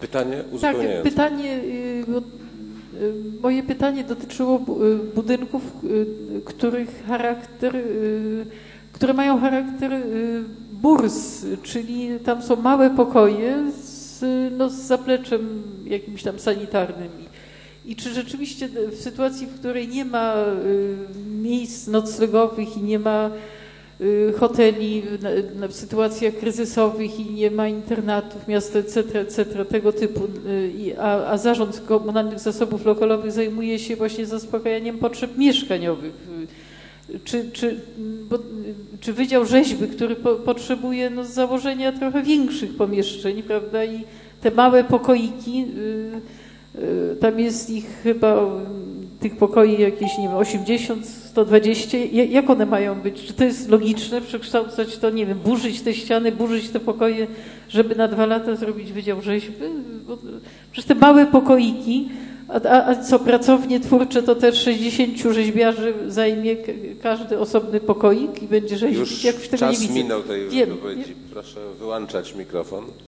Pytanie uzupełniające. Tak, pytanie, moje pytanie dotyczyło budynków, które mają charakter burs, czyli tam są małe pokoje z zapleczem jakimś tam sanitarnym. I czy rzeczywiście w sytuacji, w której nie ma miejsc noclegowych i nie ma hoteli w sytuacjach kryzysowych i nie ma internatów, miast, etc., tego typu, a Zarząd Komunalnych Zasobów Lokalowych zajmuje się właśnie zaspokajaniem potrzeb mieszkaniowych. Czy Wydział Rzeźby, który potrzebuje z założenia trochę większych pomieszczeń, prawda, i te małe pokoiki, tam jest ich chyba, tych pokoi jakieś, nie wiem, 80, 120, jak one mają być? Czy to jest logiczne, przekształcać to, nie wiem, burzyć te ściany, burzyć te pokoje, żeby na 2 lata zrobić Wydział Rzeźby? Bo przecież te małe pokoiki, a co, pracownie twórcze to też 60 rzeźbiarzy zajmie każdy osobny pokoik i będzie rzeźbić? Już jakoś tego czas nie widzę. minął tej wypowiedzi. Proszę wyłączać mikrofon.